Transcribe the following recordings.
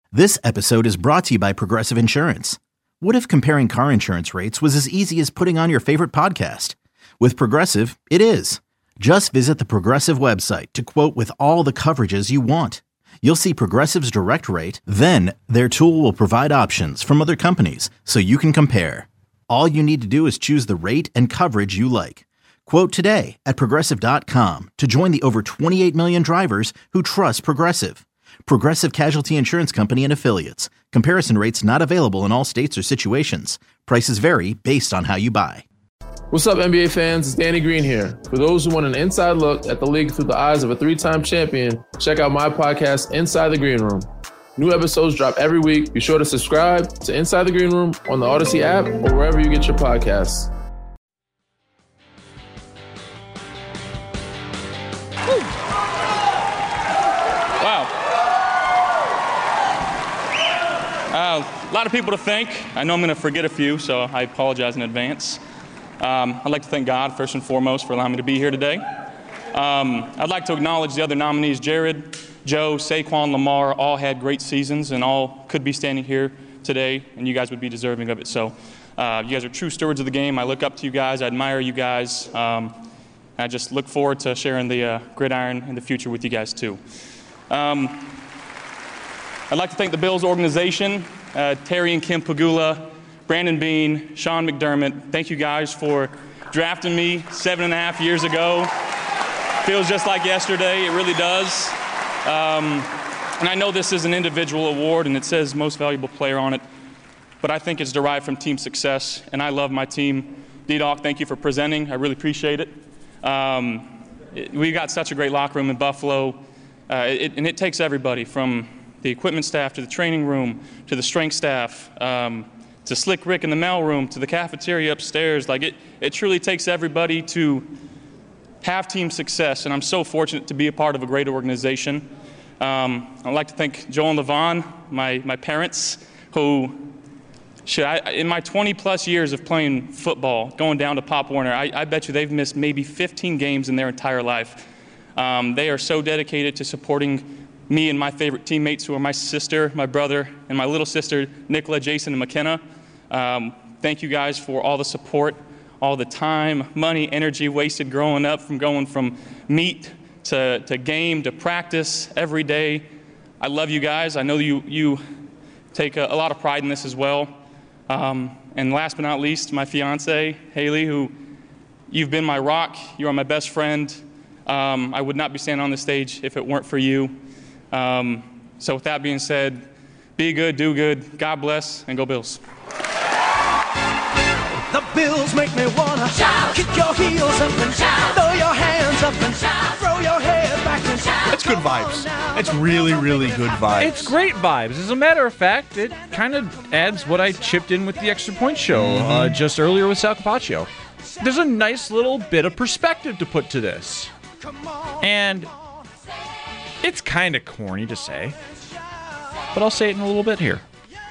This episode is brought to you by Progressive Insurance. What if comparing car insurance rates was as easy as putting on your favorite podcast? With Progressive, it is. Just visit the Progressive website to quote with all the coverages you want. You'll see Progressive's direct rate, then their tool will provide options from other companies so you can compare. All you need to do is choose the rate and coverage you like. Quote today at Progressive.com to join the over 28 million drivers who trust Progressive. Progressive Casualty Insurance Company and Affiliates. Comparison rates not available in all states or situations. Prices vary based on how you buy. What's up, NBA fans? It's Danny Green here. For those who want an inside look at the league through the eyes of a three-time champion, check out my podcast, Inside the Green Room. New episodes drop every week. Be sure to subscribe to Inside the Green Room on the Odyssey app or wherever you get your podcasts. A lot of people to thank. I know I'm going to forget a few, so I apologize in advance. I'd like to thank God, first and foremost, for allowing me to be here today. I'd like to acknowledge the other nominees, Jared, Joe, Saquon, Lamar, all had great seasons and all could be standing here today, and you guys would be deserving of it. So you guys are true stewards of the game. I look up to you guys. I admire you guys. I just look forward to sharing the gridiron in the future with you guys, too. I'd like to thank the Bills organization, Terry and Kim Pagula, Brandon Beane, Sean McDermott. Thank you guys for drafting me 7.5 years ago. Feels just like yesterday, it really does. And I know this is an individual award and it says most valuable player on it, but I think it's derived from team success, and I love my team. D-Doc, thank you for presenting. I really appreciate it. We got such a great locker room in Buffalo, and it takes everybody from the equipment staff to the training room to the strength staff to Slick Rick in the mail room to the cafeteria upstairs. Like it truly takes everybody to have team success, and I'm so fortunate to be a part of a great organization. I'd like to thank Joel and LaVon, my parents, who in my 20-plus years of playing football, going down to Pop Warner, I bet you they've missed maybe 15 games in their entire life. They are so dedicated to supporting me and my favorite teammates, who are my sister, my brother, and my little sister, Nicola, Jason, and McKenna. Thank you guys for all the support, all the time, money, energy wasted growing up, from going from meet to game to practice every day. I love you guys. I know you take a lot of pride in this as well. And last but not least, my fiance, Haley, who you've been my rock. You are my best friend. I would not be standing on the stage if it weren't for you. So with that being said, be good, do good, God bless, and go Bills. The Bills make me wanna shout, kick your heels up and shout, throw your hands up and shout, throw your head back and shout. It's good vibes. It's really, really good vibes. It's great vibes. As a matter of fact, it kind of adds what I chipped in with the Extra Point show just earlier with Sal Capaccio. There's a nice little bit of perspective to put to this. And it's kind of corny to say, but I'll say it in a little bit here.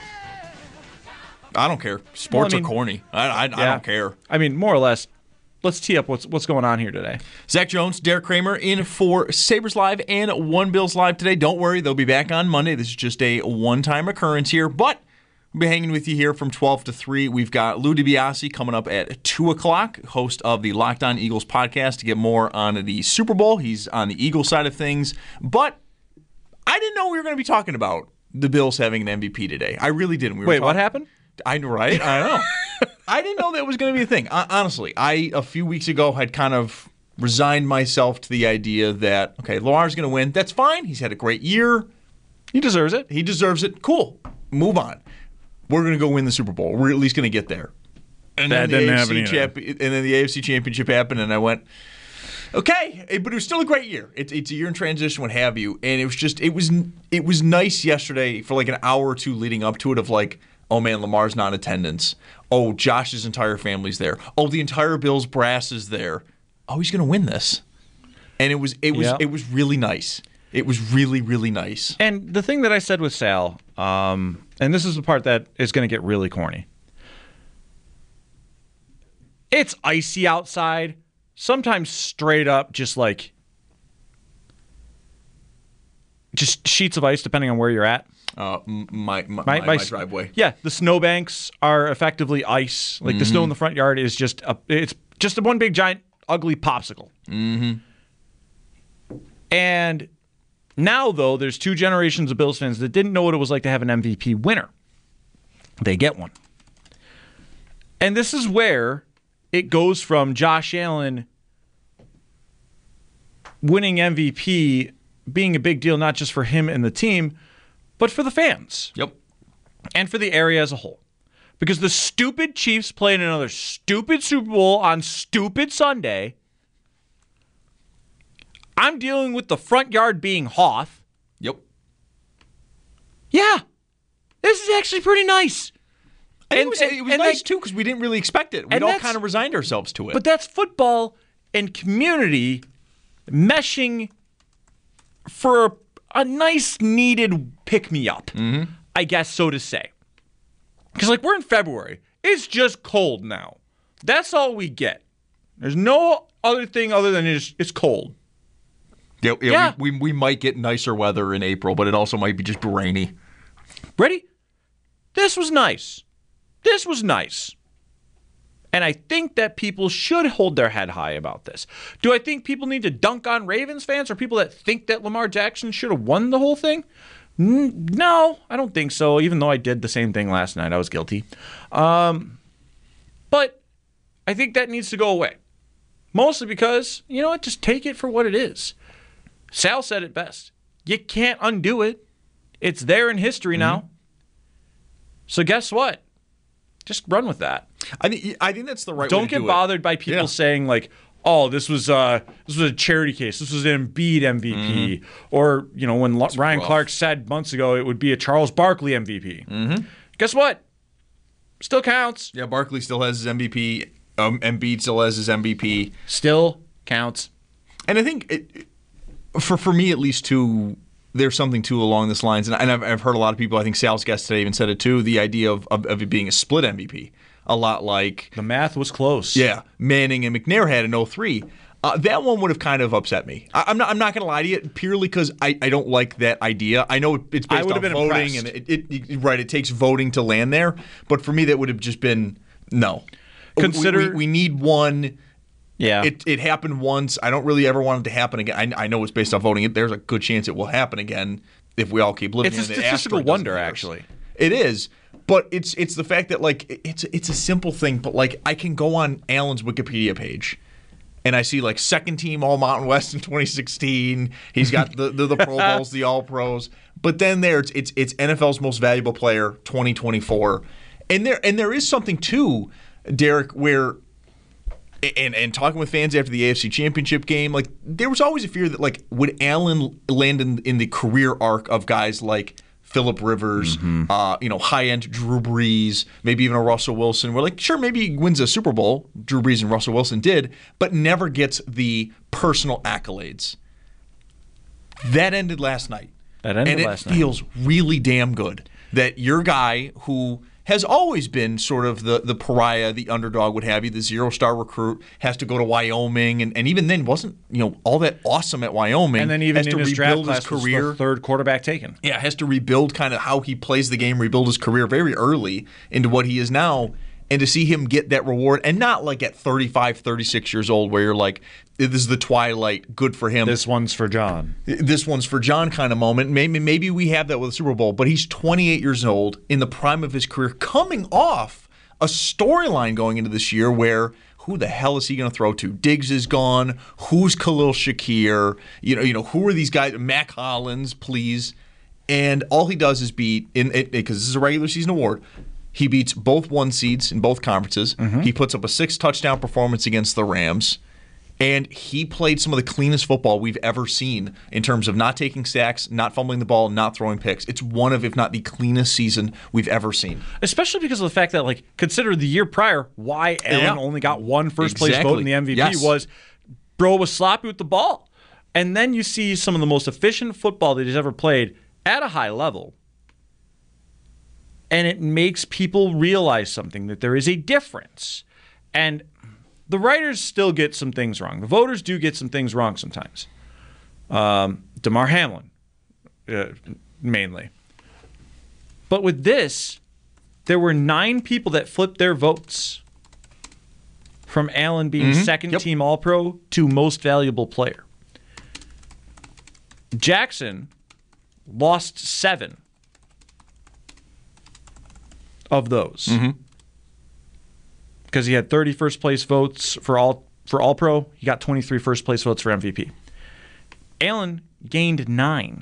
I don't care. Sports are corny. I don't care. I mean, more or less, let's tee up what's going on here today. Zach Jones, Derek Kramer in for Sabres Live and One Bills Live today. Don't worry, they'll be back on Monday. This is just a one-time occurrence here, but we'll be hanging with you here from 12 to 3. We've got Lou DiBiase coming up at 2 o'clock, host of the Locked On Eagles podcast, to get more on the Super Bowl. He's on the Eagles side of things, but I didn't know we were going to be talking about the Bills having an MVP today. I really didn't. Wait, what happened? I know. I didn't know that was going to be a thing. Honestly, a few weeks ago had kind of resigned myself to the idea that, okay, Lamar's going to win. That's fine. He's had a great year. He deserves it. He deserves it. Cool. Move on. We're going to go win the Super Bowl. We're at least going to get there. And that then didn't happen either. And then the AFC Championship happened, and I went, okay, but it was still a great year. It's a year in transition, what have you. And it was nice yesterday for like an hour or two leading up to it of like, oh man, Lamar's not in attendance. Oh, Josh's entire family's there. Oh, the entire Bills brass is there. Oh, he's going to win this. And it was really nice. It was really, really nice. And the thing that I said with Sal, and this is the part that is going to get really corny. It's icy outside. Sometimes straight up just sheets of ice depending on where you're at. My driveway. Yeah, the snowbanks are effectively ice. Like the snow in the front yard is just it's just one big giant ugly popsicle. Mm-hmm. And now, though, there's two generations of Bills fans that didn't know what it was like to have an MVP winner. They get one. And this is where it goes from Josh Allen winning MVP being a big deal, not just for him and the team, but for the fans. Yep. And for the area as a whole. Because the stupid Chiefs playing another stupid Super Bowl on stupid Sunday. I'm dealing with the front yard being Hoth. Yep. Yeah. This is actually pretty nice. It was nice, too, because we didn't really expect it. We'd all kind of resigned ourselves to it. But that's football and community meshing for a nice, needed pick-me-up, I guess so to say. Because, we're in February. It's just cold now. That's all we get. There's no other thing other than it's cold. Yeah. We might get nicer weather in April, but it also might be just rainy. Ready? This was nice. This was nice. And I think that people should hold their head high about this. Do I think people need to dunk on Ravens fans or people that think that Lamar Jackson should have won the whole thing? No, I don't think so, even though I did the same thing last night. I was guilty. But I think that needs to go away. Mostly because, you know what, just take it for what it is. Sal said it best. You can't undo it. It's there in history now. So guess what? Just run with that. I think that's the right way to do it. Don't get bothered by people saying oh, this was a charity case. This was an Embiid MVP. Or, when Ryan Clark said months ago it would be a Charles Barkley MVP. Guess what? Still counts. Yeah, Barkley still has his MVP. Embiid still has his MVP. Still counts. And I think, for me at least, too, there's something, too, along this lines. And I've heard a lot of people, I think Sal's guest today even said it, too, the idea of it being a split MVP. A lot like... The math was close. Yeah. Manning and McNair had in 2003. That one would have kind of upset me. I'm not going to lie to you, purely because I don't like that idea. I know it's based on voting, impressed. and it takes voting to land there. But for me, that would have just been no. Consider we need one. Yeah. It happened once. I don't really ever want it to happen again. I know it's based on voting. There's a good chance it will happen again if we all keep living. It's a statistical wonder, actually. It is. But it's the fact that it's a simple thing, but I can go on Allen's Wikipedia page and I see second team All Mountain West in 2016. He's got the Pro Bowls, the All Pros. But then it's NFL's most valuable player 2024. And there is something too, Derek, where and talking with fans after the AFC Championship game, there was always a fear that would Allen land in the career arc of guys like Phillip Rivers, high-end Drew Brees, maybe even a Russell Wilson. We're sure, maybe he wins a Super Bowl. Drew Brees and Russell Wilson did, but never gets the personal accolades. That ended last night. And it feels really damn good that your guy who has always been sort of the pariah, the underdog, what have you, the zero-star recruit, has to go to Wyoming, and even then wasn't all that awesome at Wyoming. And then even has in to his draft class career. Was the third quarterback taken. Yeah, has to rebuild kind of how he plays the game, rebuild his career very early into what he is now. And to see him get that reward, and not at 35, 36 years old where you're this is the twilight, good for him. This one's for John. This one's for John kind of moment. Maybe we have that with the Super Bowl, but he's 28 years old in the prime of his career, coming off a storyline going into this year where who the hell is he going to throw to? Diggs is gone. Who's Khalil Shakir? Who are these guys? Mac Hollins, please. And all he does is beat, because this is a regular season award, he beats both 1 seeds in both conferences. Mm-hmm. He puts up a 6-touchdown performance against the Rams. And he played some of the cleanest football we've ever seen in terms of not taking sacks, not fumbling the ball, not throwing picks. It's one of, if not the cleanest season we've ever seen. Especially because of the fact that, consider the year prior, why Allen only got one first-place vote in the MVP was bro was sloppy with the ball. And then you see some of the most efficient football that he's ever played at a high level. And it makes people realize something, that there is a difference. And the writers still get some things wrong. The voters do get some things wrong sometimes. Damar Hamlin, mainly. But with this, there were 9 people that flipped their votes from Allen being second team All-Pro to most valuable player. Jackson lost 7 of those because he had 30 first place votes for All-Pro. He got 23 first place votes for MVP. Allen gained 9,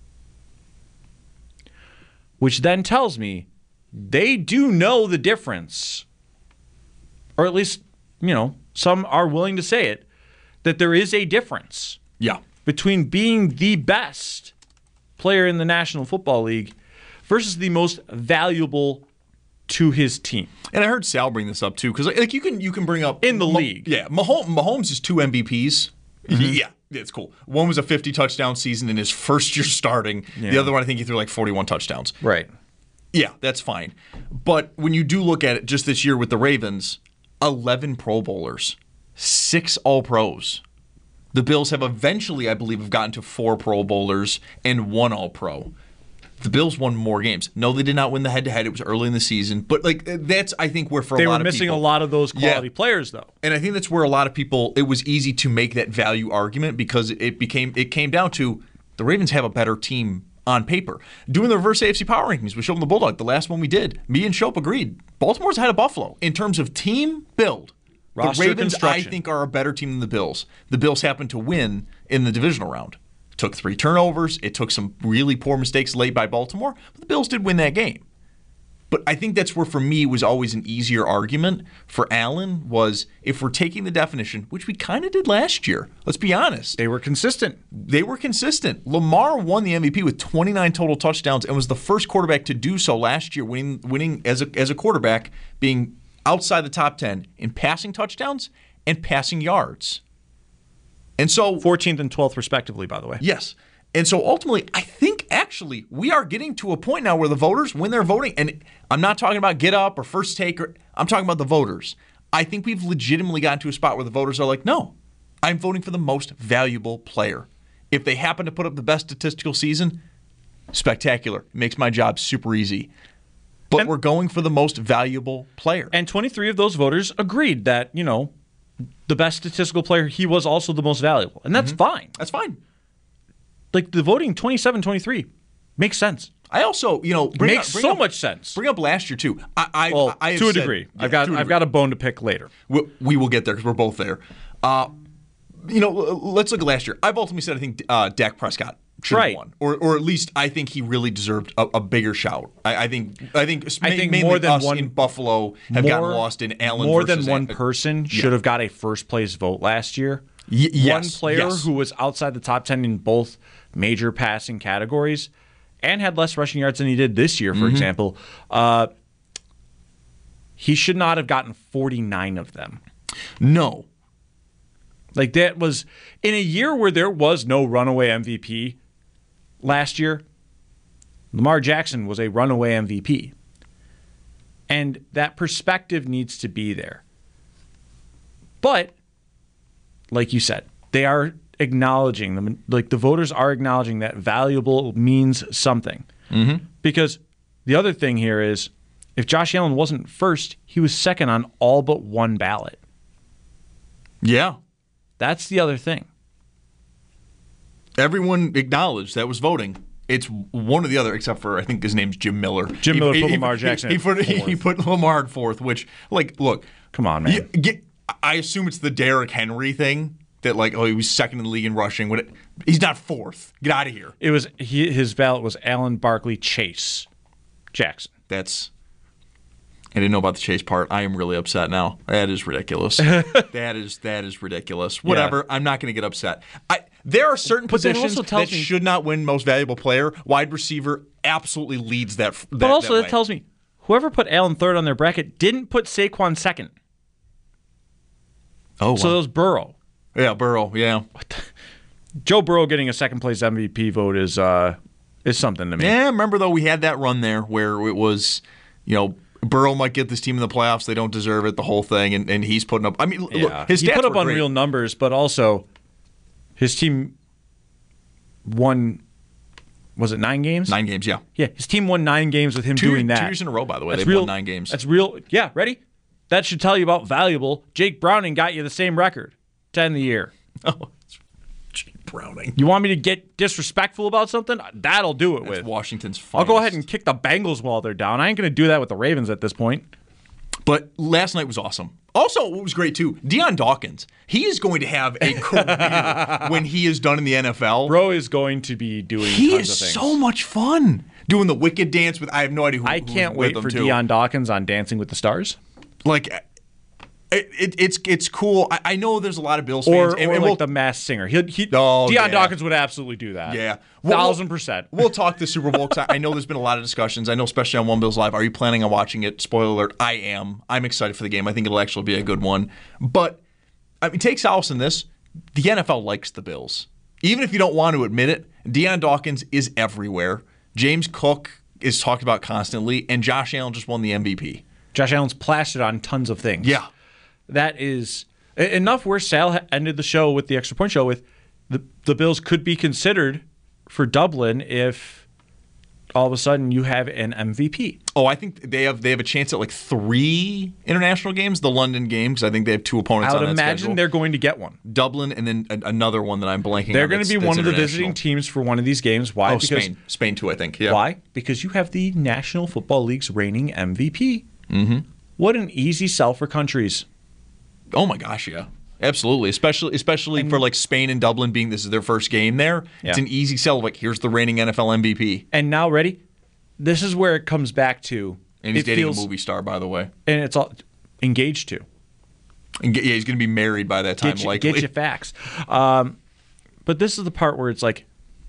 which then tells me they do know the difference, or at least, some are willing to say it, that there is a difference between being the best player in the National Football League versus the most valuable to his team. And I heard Sal bring this up too, because you can bring up in the league. Yeah, Mahomes is 2 MVPs. Yeah, it's cool. One was a 50 touchdown season in his first year starting. Yeah. The other one, I think he threw like 41 touchdowns. Right. Yeah, that's fine. But when you do look at it just this year with the Ravens, 11 Pro Bowlers, 6 All-Pros. The Bills have eventually, I believe, have gotten to 4 Pro Bowlers and 1 All-Pro. The Bills won more games. No, they did not win the head-to-head. It was early in the season. But that's, I think, where for a lot of people... They were missing a lot of those quality players, though. And I think that's where a lot of people... It was easy to make that value argument because it came down to the Ravens have a better team on paper. Doing the reverse AFC Power Rankings with Shope and the Bulldog, the last one we did, me and Shope agreed. Baltimore's ahead of Buffalo in terms of team build. Roster the Ravens, construction. I think, are a better team than the Bills. The Bills happened to win in the divisional round. Took 3 turnovers. It took some really poor mistakes late by Baltimore. But the Bills did win that game. But I think that's where, for me, was always an easier argument for Allen was if we're taking the definition, which we kind of did last year. Let's be honest. They were consistent. Lamar won the MVP with 29 total touchdowns and was the first quarterback to do so last year, winning as a quarterback, being outside the top 10 in passing touchdowns and passing yards. And so 14th and 12th, respectively, by the way. Yes. And so ultimately, I think actually we are getting to a point now where the voters, when they're voting, and I'm not talking about Get Up or First Take, I'm talking about the voters. I think we've legitimately gotten to a spot where the voters are like, no, I'm voting for the most valuable player. If they happen to put up the best statistical season, spectacular. It makes my job super easy. But we're going for the most valuable player. And 23 of those voters agreed that, the best statistical player, he was also the most valuable. And that's fine. That's fine. Like the voting 27-23 makes sense. I also, makes so much sense. Bring up last year too. I to a degree. I've got a bone to pick later. We will get there because we're both there. Let's look at last year. I've ultimately said I think Dak Prescott should have won, or at least I think he really deserved a bigger shout. I think mainly more than us one in Buffalo have gotten lost in Allen. More than one person should have got a first place vote last year. One player who was outside the top 10 in both major passing categories and had less rushing yards than he did this year, for example, he should not have gotten 49 of them. No. Like that was in a year where there was no runaway MVP last year. Lamar Jackson was a runaway MVP. And that perspective needs to be there. But like you said, they are acknowledging them. Like the voters are acknowledging that valuable means something. Because the other thing here is if Josh Allen wasn't first, he was second on all but one ballot. Yeah. That's the other thing. Everyone acknowledged that was voting. It's one or the other, except for I think his name's Jim Miller. Jim Miller put Lamar Jackson. He put Lamar at fourth, which, look. Come on, man. I assume it's the Derrick Henry thing that, he was second in the league in rushing. He's not fourth. Get out of here. It was his ballot was Allen, Barkley, Chase, Jackson. I didn't know about the Chase part. I am really upset now. That is ridiculous. that is ridiculous. Whatever. Yeah. I'm not going to get upset. There are certain positions that should not win most valuable player. Wide receiver absolutely leads that. But also that tells me whoever put Allen third on their bracket didn't put Saquon second. Oh, wow. So it was Burrow. Yeah, Burrow. Yeah. Joe Burrow getting a second place MVP vote is something to me. Yeah, remember though we had that run there where it was, Burrow might get this team in the playoffs. They don't deserve it. The whole thing, and he's putting up. I mean, look, his stats he put up were great. unreal numbers, but also his team won Was it 9 games? 9 games, yeah. Yeah, his team won 9 games with him doing that. 2 years in a row, by the way. That's They've real, won 9 games. That's real. Yeah, ready? That should tell you about valuable. Jake Browning got you the same record to end the year. Oh, it's Jake Browning. You want me to get disrespectful about something? That'll do it That's with. Washington's finest. I'll go ahead and kick the Bengals while they're down. I ain't going to do that with the Ravens at this point. But last night was awesome. Also, what was great, too, Deion Dawkins. He is going to have a career when he is done in the NFL. Bro is going to be doing He tons is of things. so much fun. Doing the Wicked dance with, I have no idea who I who's can't with wait him, for too. Deion Dawkins on Dancing with the Stars. Like, it's cool. I know there's a lot of Bills fans. Or and like we'll, the Masked Singer. Oh, Deion yeah. Dawkins would absolutely do that. Yeah. 1,000%. We'll talk the Super Bowl because I know there's been a lot of discussions. I know especially on One Bills Live. Are you planning on watching it? Spoiler alert, I am. I'm excited for the game. I think it'll actually be a good one. But, I mean, take solace in this. The NFL likes the Bills. Even if you don't want to admit it, Deion Dawkins is everywhere. James Cook is talked about constantly, and Josh Allen just won the MVP. Josh Allen's plastered on tons of things. Yeah. That is enough where Sal ended the show with the extra point show with the Bills could be considered for Dublin if all of a sudden you have an MVP. Oh, I think they have a chance at like 3 international games, the London game, because I think they have 2 opponents I on would that imagine schedule. they're going to get one. Dublin and then another one that I'm blanking on. They're going to be that's one of the international. visiting teams for one of these games. Why? Oh, because Spain too, I think. Yeah. Why? Because you have the National Football League's reigning MVP. Mm-hmm. What an easy sell for countries. Oh my gosh, yeah. Absolutely, especially for like Spain and Dublin being this is their first game there. Yeah. It's an easy sell. Like here's the reigning NFL MVP, And now, ready? This is where it comes back to. and he's it dating feels- a movie star, by the way. And it's all engaged to. And yeah, he's going to be married by that time, likely. Get your facts. But this is the part where it's like,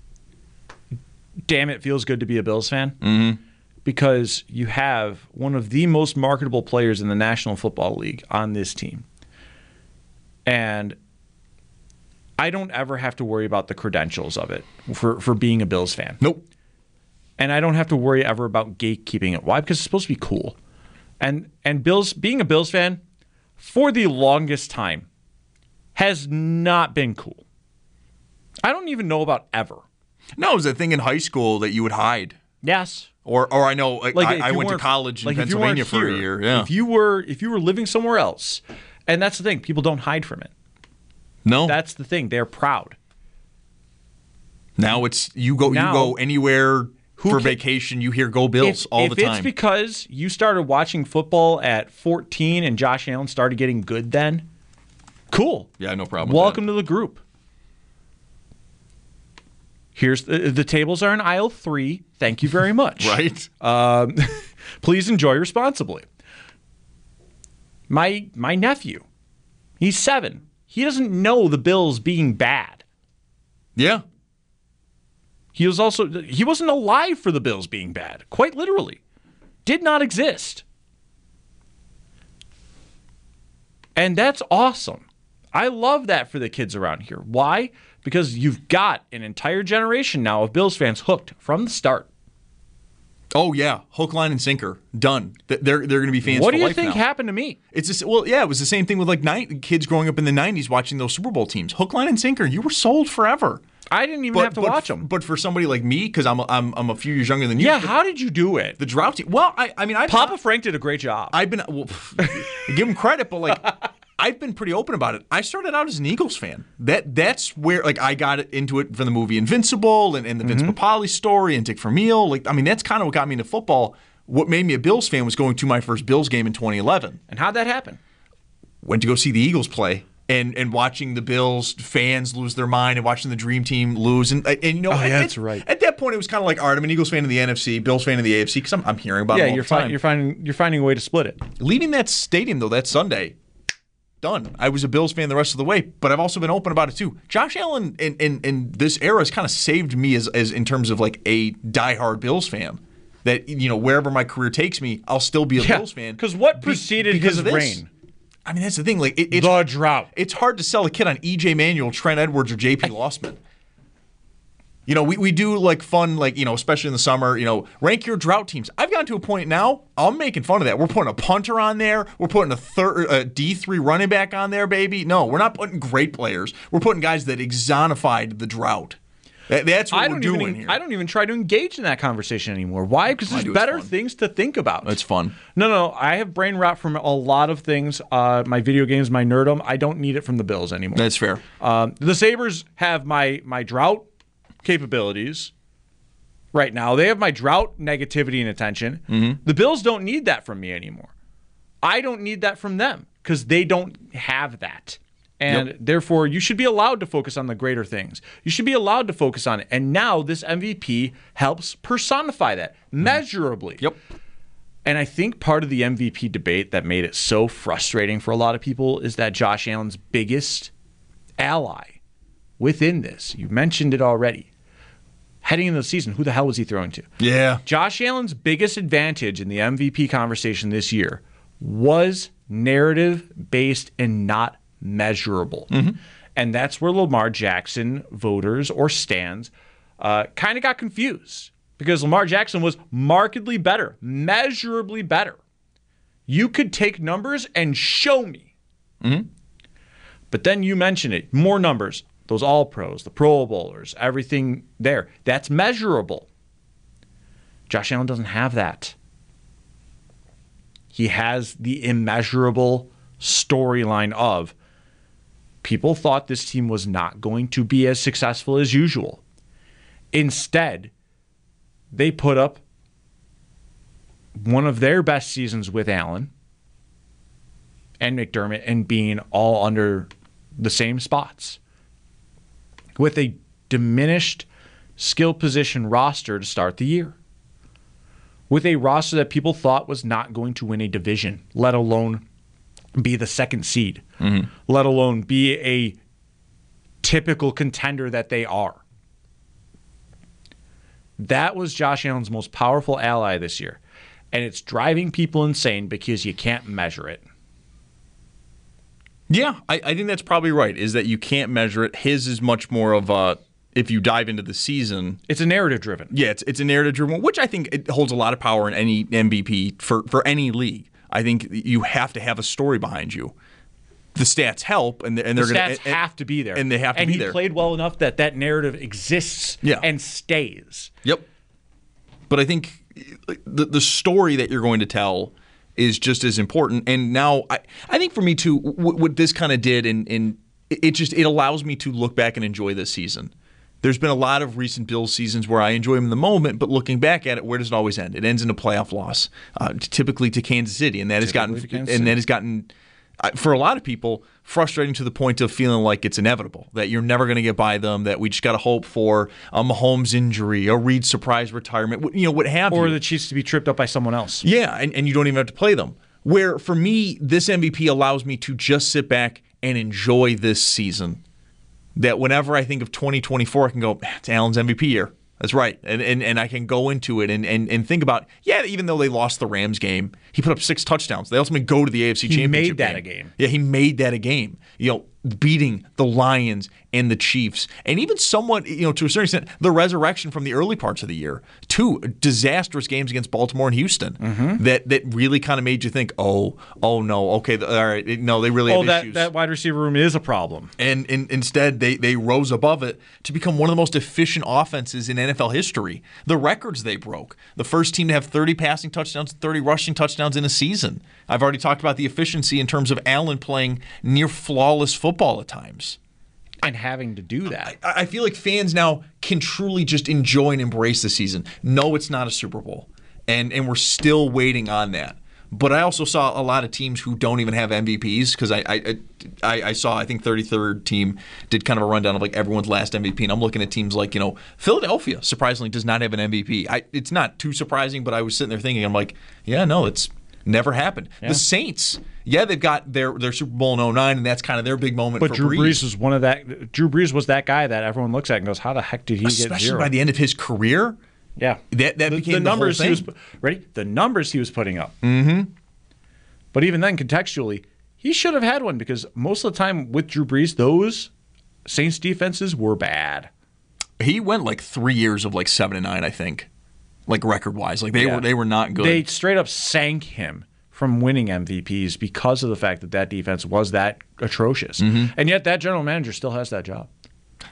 damn, it feels good to be a Bills fan. Mm-hmm. Because you have one of the most marketable players in the National Football League on this team. And I don't ever have to worry about the credentials of it for being a Bills fan. Nope. And I don't have to worry ever about gatekeeping it. Why? Because it's supposed to be cool. And Bills, being a Bills fan for the longest time has not been cool. I don't even know about ever. No, it was a thing in high school that you would hide. Yes. Or I know Like I if you went to weren't- college in like if you Pennsylvania weren't for a here, year. Yeah. If you were living somewhere else, and that's the thing, people don't hide from it. No. That's the thing. They're proud. Now it's you go anywhere for can- vacation, you hear go Bills all the If time. it's because you started watching football at 14 and Josh Allen started getting good then, cool. Yeah, no problem with Welcome to the group. Here's the tables are in aisle 3. Thank you very much. Right? Please enjoy responsibly. My nephew, he's 7. He doesn't know the Bills being bad. Yeah. He wasn't alive for the Bills being bad. Quite literally. Did not exist. And that's awesome. I love that for the kids around here. Why? Because you've got an entire generation now of Bills fans hooked from the start. Oh yeah, hook, line, and sinker, done. They're going to be fans. What for do you life think now. happened to me? It's just, well, yeah, it was the same thing with like kids growing up in the '90s watching those Super Bowl teams. Hook, line, and sinker. You were sold forever. I didn't even have to watch them. But for somebody like me, because I'm a few years younger than you. Yeah, how did you do it? the drought team. Well, I mean, Papa Frank did a great job. I've been give him credit, but like I've been pretty open about it. I started out as an Eagles fan. That's where like I got into it from the movie Invincible and the Vince Papale story and Dick Vermeil. Like I mean, that's kind of what got me into football. What made me a Bills fan was going to my first Bills game in 2011. And how'd that happen? Went to go see the Eagles play. And watching the Bills fans lose their mind and watching the Dream Team lose and you know that's right. At that point it was kind of like, all right, I'm an Eagles fan in the NFC, Bills fan in the AFC because I'm hearing about it all the time. You're finding a way to split it. Leaving that stadium though that Sunday, done. I was a Bills fan the rest of the way, but I've also been open about it too. Josh Allen in this era has kind of saved me as in terms of like a diehard Bills fan. That you know wherever my career takes me, I'll still be a Bills fan. Because what preceded because his of this. reign? I mean, that's the thing. Like it's The drought. It's hard to sell a kid on E.J. Manuel, Trent Edwards, or J.P. Lossman. You know, we do like fun, like, you know, especially in the summer, you know, rank your drought teams. I've gotten to a point now, I'm making fun of that. We're putting a punter on there. We're putting a D3 running back on there, baby. No, we're not putting great players. We're putting guys that exonified the drought. That's what we're doing here. I don't even try to engage in that conversation anymore. Why? Because there's better things to think about. It's fun. No. I have brain rot from a lot of things. My video games, my nerdom. I don't need it from the Bills anymore. That's fair. The Sabres have my drought capabilities right now. They have my drought negativity and attention. Mm-hmm. The Bills don't need that from me anymore. I don't need that from them because they don't have that. And therefore, you should be allowed to focus on the greater things. You should be allowed to focus on it. And now this MVP helps personify that measurably. Yep. And I think part of the MVP debate that made it so frustrating for a lot of people is that Josh Allen's biggest ally within this, you mentioned it already, heading into the season, who the hell was he throwing to? Yeah. Josh Allen's biggest advantage in the MVP conversation this year was narrative-based and not measurable. Mm-hmm. And that's where Lamar Jackson voters or stands kind of got confused because Lamar Jackson was markedly better, measurably better. You could take numbers and show me. Mm-hmm. But then you mention it, more numbers, those All-Pros, the Pro Bowlers, everything there. That's measurable. Josh Allen doesn't have that. He has the immeasurable storyline of people thought this team was not going to be as successful as usual. Instead, they put up one of their best seasons with Allen and McDermott and being all under the same spots with a diminished skill position roster to start the year. With a roster that people thought was not going to win a division, let alone be the second seed, let alone be a typical contender that they are. That was Josh Allen's most powerful ally this year. And it's driving people insane because you can't measure it. Yeah, I think that's probably right, is that you can't measure it. His is much more of a, if you dive into the season. It's a narrative-driven. Yeah, it's a narrative-driven one, which I think it holds a lot of power in any MVP for any league. I think you have to have a story behind you. The stats help, and they're going to have to be there, and they have to be there. And he played well enough that narrative exists and stays. Yep. But I think the story that you're going to tell is just as important. And now I think for me too, what this kind of did, and it allows me to look back and enjoy this season. There's been a lot of recent Bills seasons where I enjoy them in the moment, but looking back at it, where does it always end? It ends in a playoff loss, typically to Kansas City, and that has gotten for a lot of people frustrating to the point of feeling like it's inevitable, that you're never going to get by them, that we just got to hope for a Mahomes injury, a Reed surprise retirement, what have you, or the Chiefs to be tripped up by someone else. Yeah, and you don't even have to play them. Where for me, this MVP allows me to just sit back and enjoy this season. That whenever I think of 2024, I can go, it's Allen's MVP year. That's right. And I can go into it and think about, even though they lost the Rams game, he put up 6 touchdowns. They ultimately go to the AFC Championship game. He made that a game. Yeah, he made that a game. Beating the Lions and the Chiefs, and even somewhat, to a certain extent, the resurrection from the early parts of the year. 2 disastrous games against Baltimore and Houston that really kind of made you think, oh no, okay, all right, no, they really have issues. That wide receiver room is a problem. And instead, they rose above it to become one of the most efficient offenses in NFL history. The records they broke. The first team to have 30 passing touchdowns, 30 rushing touchdowns in a season. I've already talked about the efficiency in terms of Allen playing near flawless football at times. And having to do that. I feel like fans now can truly just enjoy and embrace the season. No, it's not a Super Bowl. And we're still waiting on that. But I also saw a lot of teams who don't even have MVPs, because I saw, I think 33rd team did kind of a rundown of like everyone's last MVP, and I'm looking at teams like, Philadelphia surprisingly does not have an MVP. It's not too surprising, but I was sitting there thinking, I'm like, yeah, no, it's never happened. Yeah. The Saints, they've got their Super Bowl in 2009, and that's kind of their big moment. But Drew Brees was one of that. Drew Brees was that guy that everyone looks at and goes, "How the heck did he get 0?" Especially by the end of his career. Yeah, that became the numbers whole thing. The numbers he was putting up. Mm-hmm. But even then, contextually, he should have had one, because most of the time with Drew Brees, those Saints defenses were bad. He went like 3 years of like 7-9, I think. Like record-wise, like they were not good. They straight up sank him from winning MVPs because of the fact that defense was that atrocious. Mm-hmm. And yet that general manager still has that job.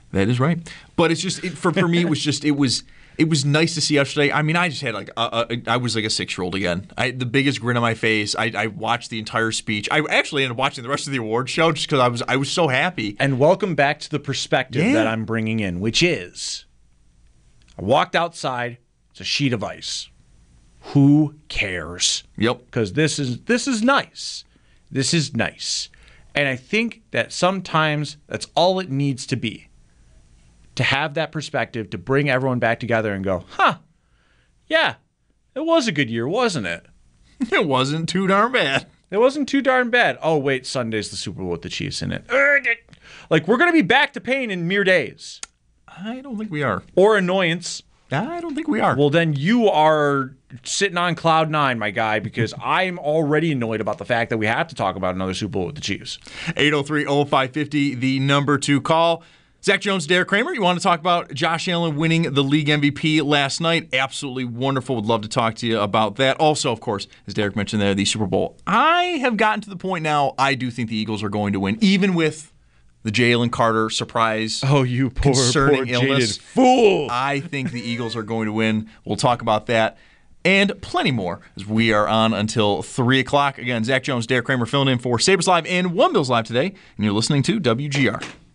That is right. But it's just for me. It was nice to see yesterday. I mean, I just had I was like a 6-year-old again. The biggest grin on my face. I watched the entire speech. I actually ended up watching the rest of the award show just because I was so happy. And welcome back to the perspective that I'm bringing in, which is, I walked outside. It's a sheet of ice. Who cares? Yep. Because this is nice. This is nice. And I think that sometimes that's all it needs to be. To have that perspective, to bring everyone back together and go, yeah, it was a good year, wasn't it? It wasn't too darn bad. It wasn't too darn bad. Oh, wait, Sunday's the Super Bowl with the Chiefs in it. Like, we're going to be back to pain in mere days. I don't think we are. Or annoyance. I don't think we are. Well, then you are sitting on cloud 9, my guy, because I'm already annoyed about the fact that we have to talk about another Super Bowl with the Chiefs. 803-0550, the number to call. Zach Jones, Derek Kramer, you want to talk about Josh Allen winning the league MVP last night? Absolutely wonderful. Would love to talk to you about that. Also, of course, as Derek mentioned there, the Super Bowl. I have gotten to the point now, I do think the Eagles are going to win, even with the Jalen Carter surprise. Oh, you poor illness. Jaded fool. I think the Eagles are going to win. We'll talk about that and plenty more as we are on until 3 o'clock. Again, Zach Jones, Derek Kramer filling in for Sabres Live and One Bills Live today, and you're listening to WGR.